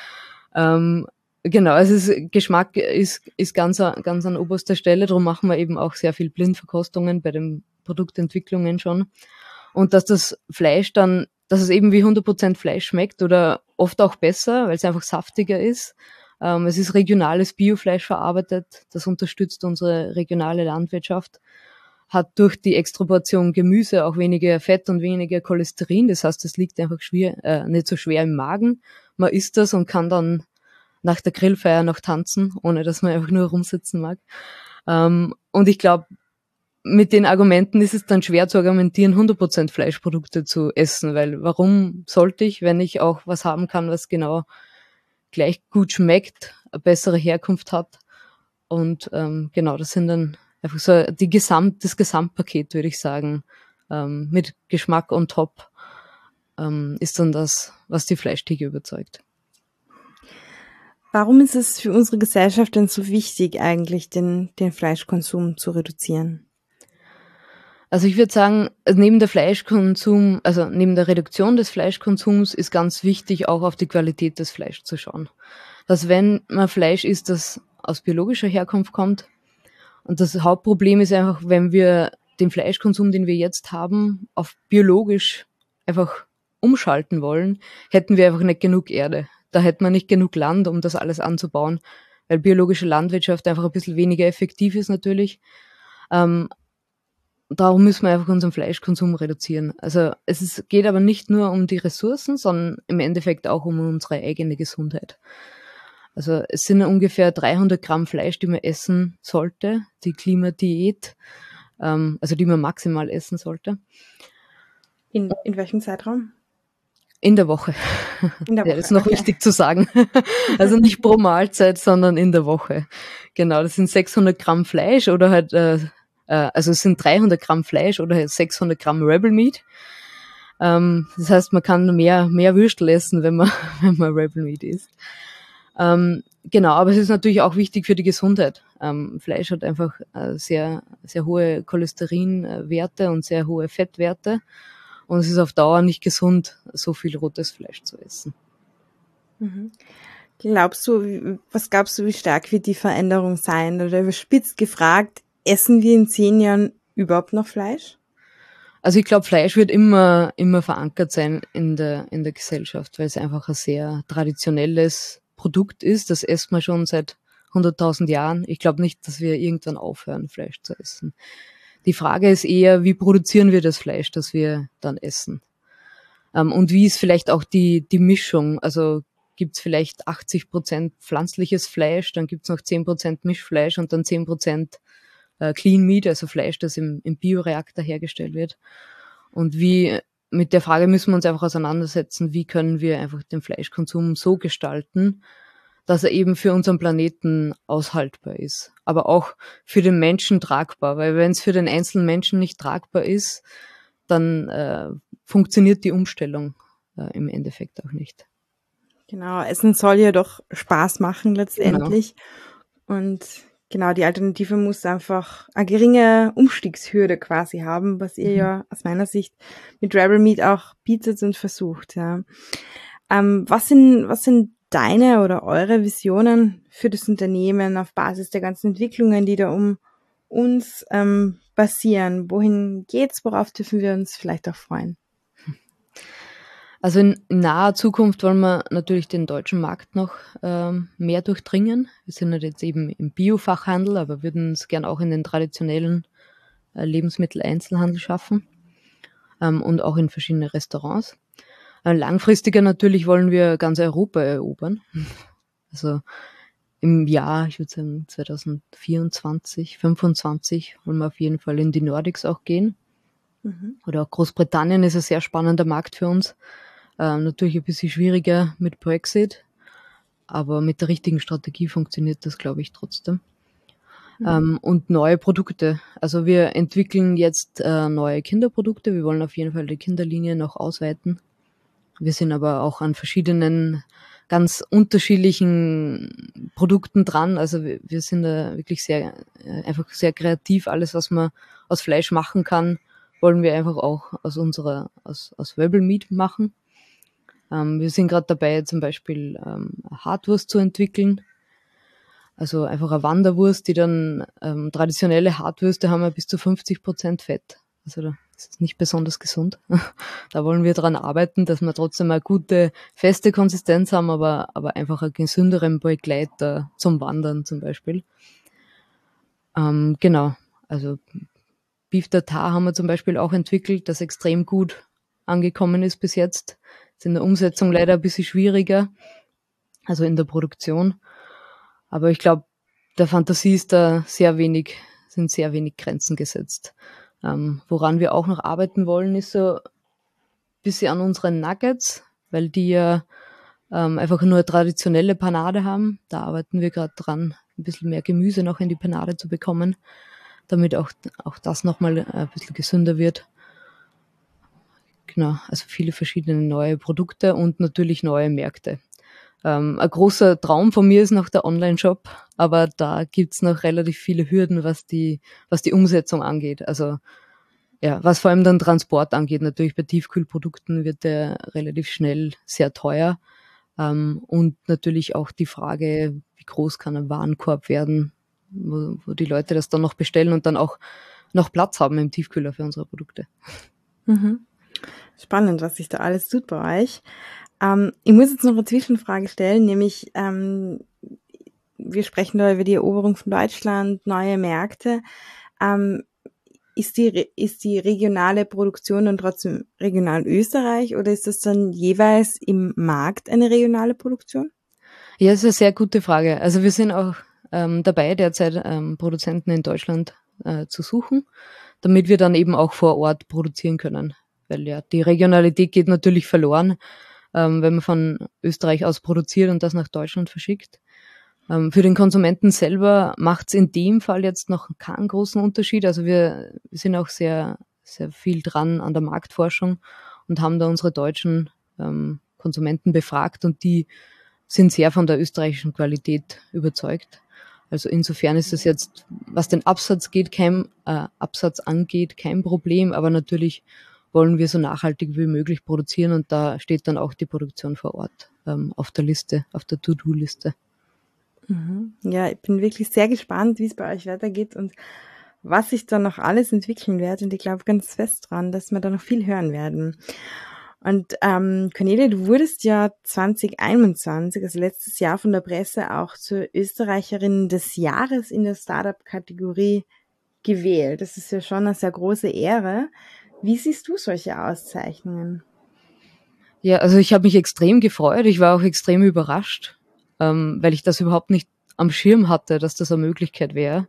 Genau, also Geschmack ist ganz an oberster Stelle, darum machen wir eben auch sehr viel Blindverkostungen bei den Produktentwicklungen schon. Und dass das Fleisch dann, dass es eben wie 100% Fleisch schmeckt oder oft auch besser, weil es einfach saftiger ist. Es ist regionales Biofleisch verarbeitet, das unterstützt unsere regionale Landwirtschaft, hat durch die Extraportion Gemüse auch weniger Fett und weniger Cholesterin, das heißt, es liegt einfach nicht so schwer im Magen. Man isst das und kann dann nach der Grillfeier noch tanzen, ohne dass man einfach nur rumsitzen mag. Und ich glaube, mit den Argumenten ist es dann schwer zu argumentieren, 100% Fleischprodukte zu essen, weil warum sollte ich, wenn ich auch was haben kann, was genau gleich gut schmeckt, eine bessere Herkunft hat. Und genau, das sind dann einfach so das Gesamtpaket, würde ich sagen, mit Geschmack on top ist dann das, was die Fleischtheke überzeugt. Warum ist es für unsere Gesellschaft denn so wichtig, eigentlich den Fleischkonsum zu reduzieren? Also ich würde sagen, neben der Reduktion des Fleischkonsums ist ganz wichtig, auch auf die Qualität des Fleischs zu schauen. Dass wenn man Fleisch isst, das aus biologischer Herkunft kommt, und das Hauptproblem ist einfach, wenn wir den Fleischkonsum, den wir jetzt haben, auf biologisch einfach umschalten wollen, hätten wir einfach nicht genug Erde. Da hätten wir nicht genug Land, um das alles anzubauen, weil biologische Landwirtschaft einfach ein bisschen weniger effektiv ist natürlich. Darum müssen wir einfach unseren Fleischkonsum reduzieren. Also geht aber nicht nur um die Ressourcen, sondern im Endeffekt auch um unsere eigene Gesundheit. Also es sind ungefähr 300 Gramm Fleisch, die man essen sollte, die Klimadiät, also die man maximal essen sollte. In welchem Zeitraum? In der Woche. In der Woche. Ja, das ist noch wichtig zu sagen. Also nicht pro Mahlzeit, sondern in der Woche. Genau, das sind 600 Gramm Fleisch oder halt also es sind 300 Gramm Fleisch oder 600 Gramm Rebel Meat. Das heißt, man kann mehr Würstel essen, wenn man Rebel Meat isst. Genau, aber es ist natürlich auch wichtig für die Gesundheit. Fleisch hat einfach sehr, sehr hohe Cholesterinwerte und sehr hohe Fettwerte. Und es ist auf Dauer nicht gesund, so viel rotes Fleisch zu essen. Mhm. Was glaubst du, wie stark wird die Veränderung sein? Oder überspitzt gefragt, essen wir in 10 Jahren überhaupt noch Fleisch? Also ich glaube, Fleisch wird immer verankert sein in der Gesellschaft, weil es einfach ein sehr traditionelles Produkt ist. Das essen wir schon seit 100.000 Jahren. Ich glaube nicht, dass wir irgendwann aufhören, Fleisch zu essen. Die Frage ist eher, wie produzieren wir das Fleisch, das wir dann essen? Und wie ist vielleicht auch die Mischung? Also gibt's vielleicht 80% pflanzliches Fleisch, dann gibt's noch 10% Mischfleisch und dann 10% Clean Meat, also Fleisch, das im Bioreaktor hergestellt wird. Und mit der Frage müssen wir uns einfach auseinandersetzen, wie können wir einfach den Fleischkonsum so gestalten, dass er eben für unseren Planeten aushaltbar ist, aber auch für den Menschen tragbar, weil wenn es für den einzelnen Menschen nicht tragbar ist, dann funktioniert die Umstellung im Endeffekt auch nicht. Genau, Essen soll ja doch Spaß machen letztendlich. Genau. Und genau, die Alternative muss einfach eine geringe Umstiegshürde quasi haben, was ihr ja aus meiner Sicht mit Rebel Meat auch bietet und versucht. Ja. Was sind deine oder eure Visionen für das Unternehmen auf Basis der ganzen Entwicklungen, die da um uns passieren? Wohin geht's? Worauf dürfen wir uns vielleicht auch freuen? Also in naher Zukunft wollen wir natürlich den deutschen Markt noch mehr durchdringen. Wir sind halt jetzt eben im Biofachhandel, aber würden es gern auch in den traditionellen Lebensmitteleinzelhandel schaffen und auch in verschiedene Restaurants. Langfristiger natürlich wollen wir ganz Europa erobern. Also im Jahr, ich würde sagen 2024, 2025 wollen wir auf jeden Fall in die Nordics auch gehen. Oder auch Großbritannien ist ein sehr spannender Markt für uns. Natürlich ein bisschen schwieriger mit Brexit, aber mit der richtigen Strategie funktioniert das, glaube ich, trotzdem. Und neue Produkte. Also wir entwickeln jetzt neue Kinderprodukte. Wir wollen auf jeden Fall die Kinderlinie noch ausweiten. Wir sind aber auch an verschiedenen ganz unterschiedlichen Produkten dran. Also wir sind da wirklich einfach sehr kreativ. Alles, was man aus Fleisch machen kann, wollen wir einfach auch aus Rebel Meat machen. Wir sind gerade dabei, zum Beispiel Hartwurst zu entwickeln. Also einfach eine Wanderwurst, die dann traditionelle Hartwürste haben ja bis zu 50% Fett. Also das ist nicht besonders gesund. Da wollen wir dran arbeiten, dass wir trotzdem eine gute, feste Konsistenz haben, aber einfach einen gesünderen Begleiter zum Wandern zum Beispiel. Genau, also Beef Tartare haben wir zum Beispiel auch entwickelt, das extrem gut angekommen ist bis jetzt. Ist in der Umsetzung leider ein bisschen schwieriger, also in der Produktion. Aber ich glaube, der Fantasie ist da sind sehr wenig Grenzen gesetzt. Woran wir auch noch arbeiten wollen, ist so ein bisschen an unseren Nuggets, weil die ja einfach nur traditionelle Panade haben. Da arbeiten wir gerade dran, ein bisschen mehr Gemüse noch in die Panade zu bekommen, damit auch das nochmal ein bisschen gesünder wird. Genau, also viele verschiedene neue Produkte und natürlich neue Märkte. Ein großer Traum von mir ist noch der Online-Shop, aber da gibt's noch relativ viele Hürden, was die Umsetzung angeht. Also ja, was vor allem dann Transport angeht. Natürlich bei Tiefkühlprodukten wird der relativ schnell sehr teuer. Und natürlich auch die Frage, wie groß kann ein Warenkorb werden, wo die Leute das dann noch bestellen und dann auch noch Platz haben im Tiefkühler für unsere Produkte. Spannend, was sich da alles tut bei euch. Ich muss jetzt noch eine Zwischenfrage stellen, nämlich wir sprechen da über die Eroberung von Deutschland, neue Märkte. Ist die regionale Produktion dann trotzdem regional in Österreich oder ist das dann jeweils im Markt eine regionale Produktion? Ja, das ist eine sehr gute Frage. Also wir sind auch dabei, derzeit Produzenten in Deutschland zu suchen, damit wir dann eben auch vor Ort produzieren können. Weil ja, die Regionalität geht natürlich verloren, wenn man von Österreich aus produziert und das nach Deutschland verschickt. Für den Konsumenten selber macht es in dem Fall jetzt noch keinen großen Unterschied. Also wir sind auch sehr, sehr viel dran an der Marktforschung und haben da unsere deutschen Konsumenten befragt und die sind sehr von der österreichischen Qualität überzeugt. Also insofern ist es jetzt, was den Absatz angeht, kein Problem, aber natürlich wollen wir so nachhaltig wie möglich produzieren und da steht dann auch die Produktion vor Ort auf der Liste, auf der To-Do-Liste. Ja, ich bin wirklich sehr gespannt, wie es bei euch weitergeht und was sich da noch alles entwickeln wird und ich glaube ganz fest dran, dass wir da noch viel hören werden. Und Cornelia, du wurdest ja 2021, also letztes Jahr von der Presse auch zur Österreicherin des Jahres in der Startup-Kategorie gewählt. Das ist ja schon eine sehr große Ehre. Wie siehst du solche Auszeichnungen? Ja, also ich habe mich extrem gefreut. Ich war auch extrem überrascht, weil ich das überhaupt nicht am Schirm hatte, dass das eine Möglichkeit wäre.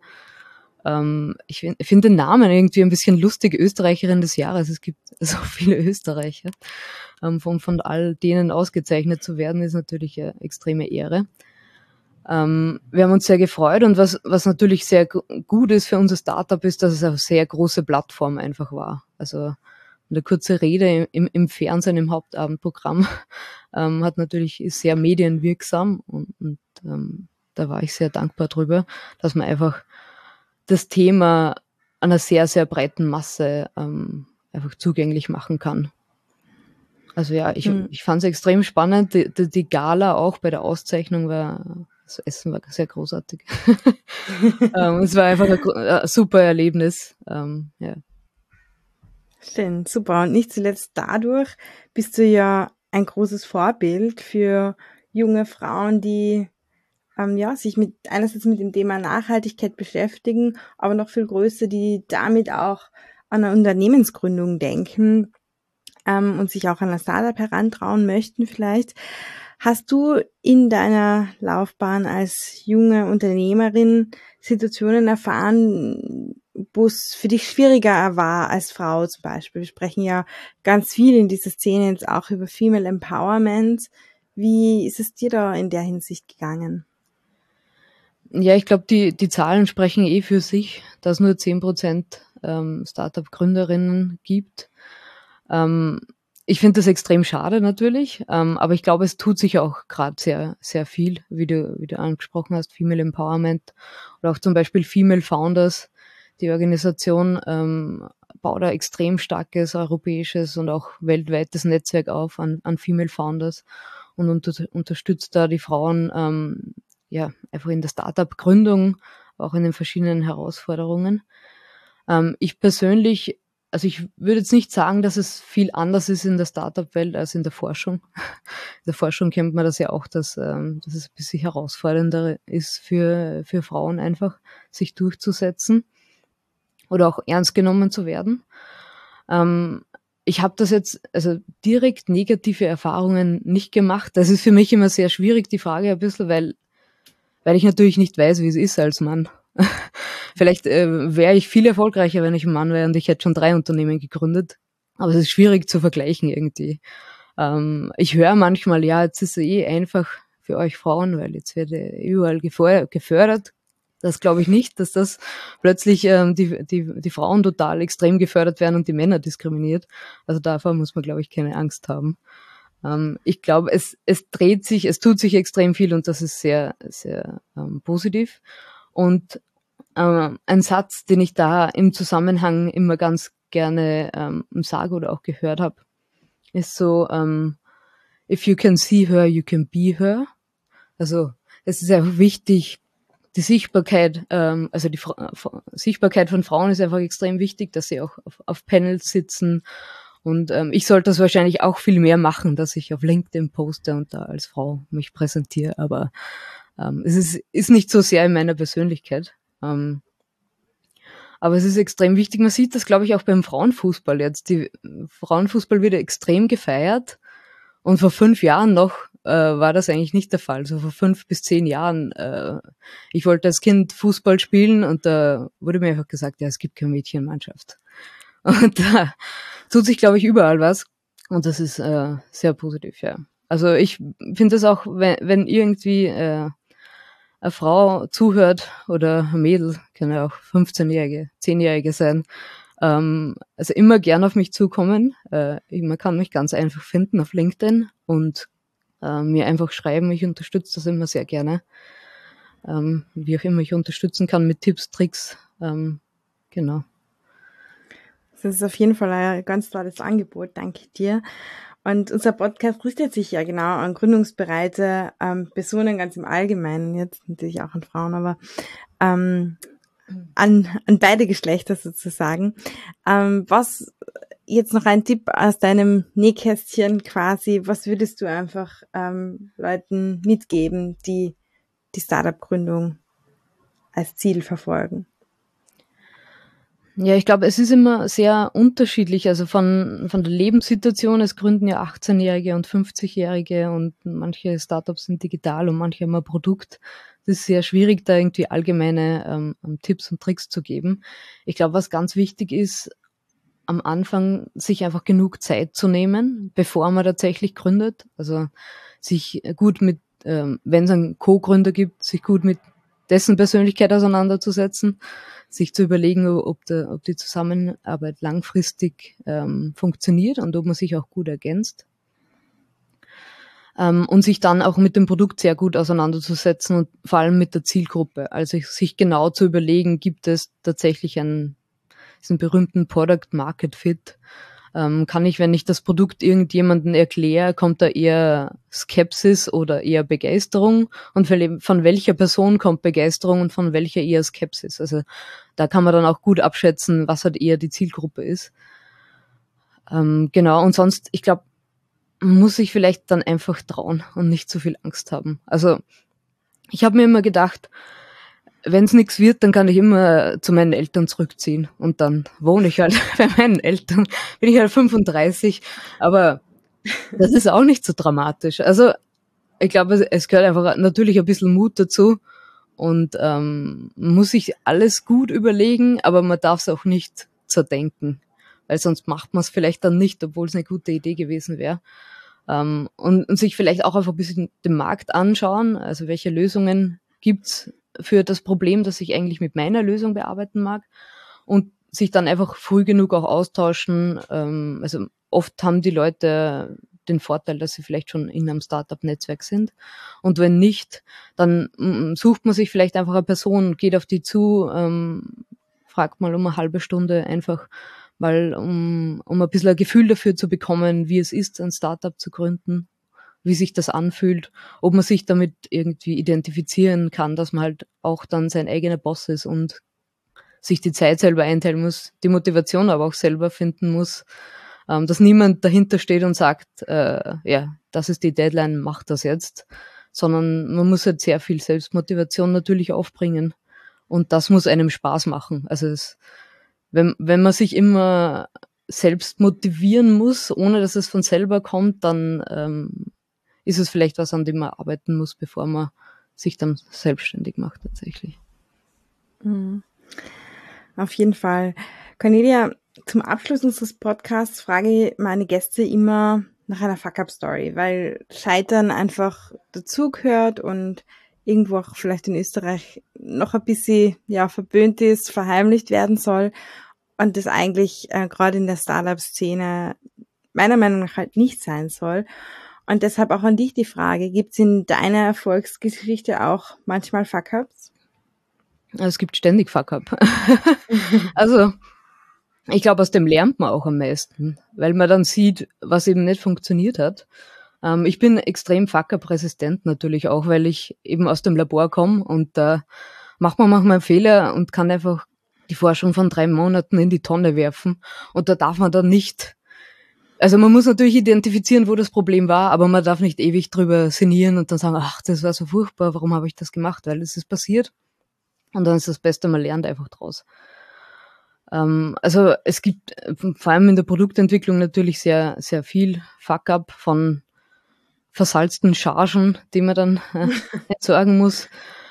Ich finde den Namen irgendwie ein bisschen lustig, Österreicherin des Jahres. Es gibt so viele Österreicher. Von all denen ausgezeichnet zu werden, ist natürlich eine extreme Ehre. Wir haben uns sehr gefreut und was natürlich sehr gut ist für unser Startup ist, dass es eine sehr große Plattform einfach war. Also eine kurze Rede im Fernsehen, im Hauptabendprogramm hat natürlich ist sehr medienwirksam und da war ich sehr dankbar drüber, dass man einfach das Thema einer sehr, sehr breiten Masse einfach zugänglich machen kann. Also ja, ich fand es extrem spannend. Die Gala auch bei der Auszeichnung das Essen war sehr großartig. Es war einfach ein super Erlebnis. Ja. Schön, super. Und nicht zuletzt dadurch bist du ja ein großes Vorbild für junge Frauen, die sich einerseits mit dem Thema Nachhaltigkeit beschäftigen, aber noch viel größer, die damit auch an eine Unternehmensgründung denken und sich auch an ein Startup herantrauen möchten vielleicht. Hast du in deiner Laufbahn als junge Unternehmerin Situationen erfahren, wo es für dich schwieriger war als Frau zum Beispiel? Wir sprechen ja ganz viel in dieser Szene jetzt auch über Female Empowerment. Wie ist es dir da in der Hinsicht gegangen? Ja, ich glaube, die Zahlen sprechen für sich, dass nur 10% Startup-Gründerinnen gibt. Ich finde das extrem schade natürlich, aber ich glaube, es tut sich auch gerade sehr, sehr viel, wie du angesprochen hast, Female Empowerment oder auch zum Beispiel Female Founders. Die Organisation baut ein extrem starkes europäisches und auch weltweites Netzwerk auf an Female Founders und unterstützt da die Frauen einfach in der Startup-Gründung, auch in den verschiedenen Herausforderungen. Ich persönlich, also ich würde jetzt nicht sagen, dass es viel anders ist in der Startup-Welt als in der Forschung. In der Forschung kennt man das ja auch, dass es ein bisschen herausfordernder ist für Frauen einfach, sich durchzusetzen oder auch ernst genommen zu werden. Ich habe das jetzt, also direkt negative Erfahrungen nicht gemacht. Das ist für mich immer sehr schwierig, die Frage ein bisschen, weil ich natürlich nicht weiß, wie es ist als Mann. Vielleicht wäre ich viel erfolgreicher, wenn ich ein Mann wäre und ich hätte schon 3 Unternehmen gegründet. Aber es ist schwierig zu vergleichen irgendwie. Ich höre manchmal, ja, jetzt ist es einfach für euch Frauen, weil jetzt wird überall gefördert. Das glaube ich nicht, dass das plötzlich die Frauen total extrem gefördert werden und die Männer diskriminiert. Also davor muss man, glaube ich, keine Angst haben. Ich glaube, es tut sich extrem viel und das ist sehr, sehr positiv. Und ein Satz, den ich da im Zusammenhang immer ganz gerne sage oder auch gehört habe, ist so, if you can see her, you can be her. Also es ist einfach wichtig, die Sichtbarkeit, also die Sichtbarkeit von Frauen ist einfach extrem wichtig, dass sie auch auf Panels sitzen. Und ich sollte das wahrscheinlich auch viel mehr machen, dass ich auf LinkedIn poste und da als Frau mich präsentiere. Aber es ist nicht so sehr in meiner Persönlichkeit. Aber es ist extrem wichtig. Man sieht das, glaube ich, auch beim Frauenfußball jetzt. Die Frauenfußball wird extrem gefeiert. Und vor 5 Jahren noch war das eigentlich nicht der Fall. So vor 5 bis 10 Jahren. Ich wollte als Kind Fußball spielen und da wurde mir einfach gesagt, ja, es gibt keine Mädchenmannschaft. Und da tut sich, glaube ich, überall was. Und das ist sehr positiv, ja. Also ich finde das auch, wenn irgendwie eine Frau zuhört oder ein Mädel, kann ja auch 15-Jährige, 10-Jährige sein, also immer gern auf mich zukommen. Man kann mich ganz einfach finden auf LinkedIn und mir einfach schreiben. Ich unterstütze das immer sehr gerne. Wie auch immer ich unterstützen kann mit Tipps, Tricks. Genau. Das ist auf jeden Fall ein ganz tolles Angebot, danke dir. Und unser Podcast richtet sich ja genau an gründungsbereite Personen ganz im Allgemeinen, jetzt natürlich auch an Frauen, aber an beide Geschlechter sozusagen. Was jetzt noch ein Tipp aus deinem Nähkästchen quasi, was würdest du einfach Leuten mitgeben, die die Startup-Gründung als Ziel verfolgen? Ja, ich glaube, es ist immer sehr unterschiedlich, also von der Lebenssituation. Es gründen ja 18-Jährige und 50-Jährige und manche Startups sind digital und manche haben ein Produkt. Es ist sehr schwierig, da irgendwie allgemeine Tipps und Tricks zu geben. Ich glaube, was ganz wichtig ist, am Anfang sich einfach genug Zeit zu nehmen, bevor man tatsächlich gründet. Also sich gut mit wenn es einen Co-Gründer gibt, sich gut mit dessen Persönlichkeit auseinanderzusetzen, sich zu überlegen, ob die Zusammenarbeit langfristig funktioniert und ob man sich auch gut ergänzt. Und sich dann auch mit dem Produkt sehr gut auseinanderzusetzen und vor allem mit der Zielgruppe. Also sich genau zu überlegen, gibt es tatsächlich diesen berühmten Product Market Fit? Kann ich, wenn ich das Produkt irgendjemandem erkläre, kommt da eher Skepsis oder eher Begeisterung? Und von welcher Person kommt Begeisterung und von welcher eher Skepsis? Also da kann man dann auch gut abschätzen, was halt eher die Zielgruppe ist. Genau, und sonst, ich glaube, muss ich vielleicht dann einfach trauen und nicht zu viel Angst haben. Also ich habe mir immer gedacht, wenn es nichts wird, dann kann ich immer zu meinen Eltern zurückziehen und dann wohne ich halt bei meinen Eltern. Bin ich halt 35, aber das ist auch nicht so dramatisch. Also ich glaube, es gehört einfach natürlich ein bisschen Mut dazu und muss sich alles gut überlegen, aber man darf es auch nicht zerdenken, weil sonst macht man es vielleicht dann nicht, obwohl es eine gute Idee gewesen wäre. Und sich vielleicht auch einfach ein bisschen den Markt anschauen, also welche Lösungen gibt's für das Problem, das ich eigentlich mit meiner Lösung bearbeiten mag und sich dann einfach früh genug auch austauschen. Also oft haben die Leute den Vorteil, dass sie vielleicht schon in einem Startup-Netzwerk sind. Und wenn nicht, dann sucht man sich vielleicht einfach eine Person, geht auf die zu, fragt mal um eine halbe Stunde einfach mal, um ein bisschen ein Gefühl dafür zu bekommen, wie es ist, ein Startup zu gründen, wie sich das anfühlt, ob man sich damit irgendwie identifizieren kann, dass man halt auch dann sein eigener Boss ist und sich die Zeit selber einteilen muss, die Motivation aber auch selber finden muss, dass niemand dahinter steht und sagt, ja, das ist die Deadline, mach das jetzt, sondern man muss halt sehr viel Selbstmotivation natürlich aufbringen und das muss einem Spaß machen. Also wenn man sich immer selbst motivieren muss, ohne dass es von selber kommt, dann ist es vielleicht was, an dem man arbeiten muss, bevor man sich dann selbstständig macht tatsächlich. Mhm. Auf jeden Fall. Cornelia, zum Abschluss unseres Podcasts frage ich meine Gäste immer nach einer Fuck-Up-Story, weil Scheitern einfach dazugehört und irgendwo auch vielleicht in Österreich noch ein bisschen verböhnt ist, verheimlicht werden soll und das eigentlich gerade in der Startup-Szene meiner Meinung nach halt nicht sein soll. Und deshalb auch an dich die Frage, gibt es in deiner Erfolgsgeschichte auch manchmal Fuck-Ups? Es gibt ständig Fuck-Up. Also ich glaube, aus dem lernt man auch am meisten, weil man dann sieht, was eben nicht funktioniert hat. Ich bin extrem Fuck-Up-resistent natürlich auch, weil ich eben aus dem Labor komme und da macht man manchmal einen Fehler und kann einfach die Forschung von 3 Monaten in die Tonne werfen und da darf man dann nicht, also man muss natürlich identifizieren, wo das Problem war, aber man darf nicht ewig drüber sinnieren und dann sagen, ach, das war so furchtbar, warum habe ich das gemacht, weil es ist passiert und dann ist das Beste, man lernt einfach draus. Also es gibt vor allem in der Produktentwicklung natürlich sehr, sehr viel Fuck-up von versalzten Chargen, die man dann entsorgen muss,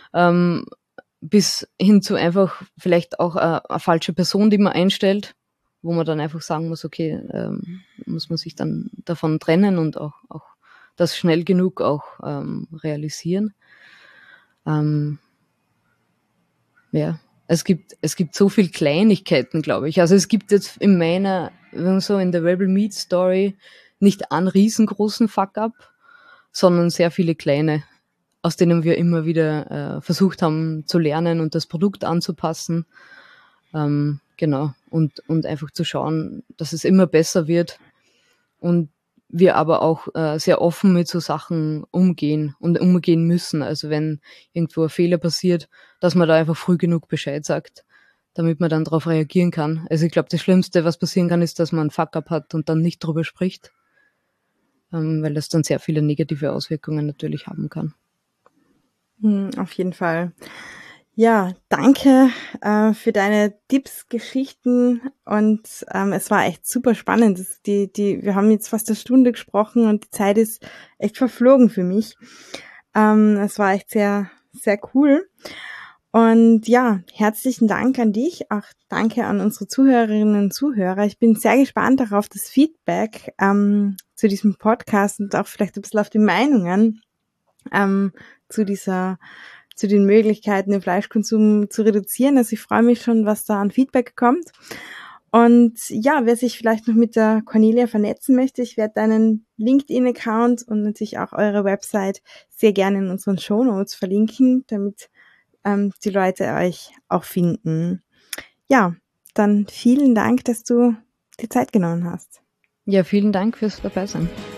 bis hin zu einfach vielleicht auch eine falsche Person, die man einstellt, wo man dann einfach sagen muss, okay, muss man sich dann davon trennen und auch das schnell genug auch realisieren. Ja. Es gibt so viel Kleinigkeiten, glaube ich. Also es gibt jetzt in meiner, so in der Rebel Meat Story nicht einen riesengroßen Fuck-up, sondern sehr viele kleine, aus denen wir immer wieder versucht haben zu lernen und das Produkt anzupassen. Genau. Und einfach zu schauen, dass es immer besser wird und wir aber auch sehr offen mit so Sachen umgehen und umgehen müssen. Also wenn irgendwo ein Fehler passiert, dass man da einfach früh genug Bescheid sagt, damit man dann darauf reagieren kann. Also ich glaube, das Schlimmste, was passieren kann, ist, dass man einen Fuck-up hat und dann nicht drüber spricht, weil das dann sehr viele negative Auswirkungen natürlich haben kann. Auf jeden Fall. Ja, danke für deine Tipps, Geschichten und es war echt super spannend. Wir haben jetzt fast eine Stunde gesprochen und die Zeit ist echt verflogen für mich. Es war echt sehr, sehr cool. Und ja, herzlichen Dank an dich, auch danke an unsere Zuhörerinnen und Zuhörer. Ich bin sehr gespannt darauf, das Feedback zu diesem Podcast und auch vielleicht ein bisschen auf die Meinungen zu den Möglichkeiten, den Fleischkonsum zu reduzieren. Also ich freue mich schon, was da an Feedback kommt. Und ja, wer sich vielleicht noch mit der Cornelia vernetzen möchte, ich werde deinen LinkedIn-Account und natürlich auch eure Website sehr gerne in unseren Shownotes verlinken, damit die Leute euch auch finden. Ja, dann vielen Dank, dass du die Zeit genommen hast. Ja, vielen Dank fürs Dabeisein.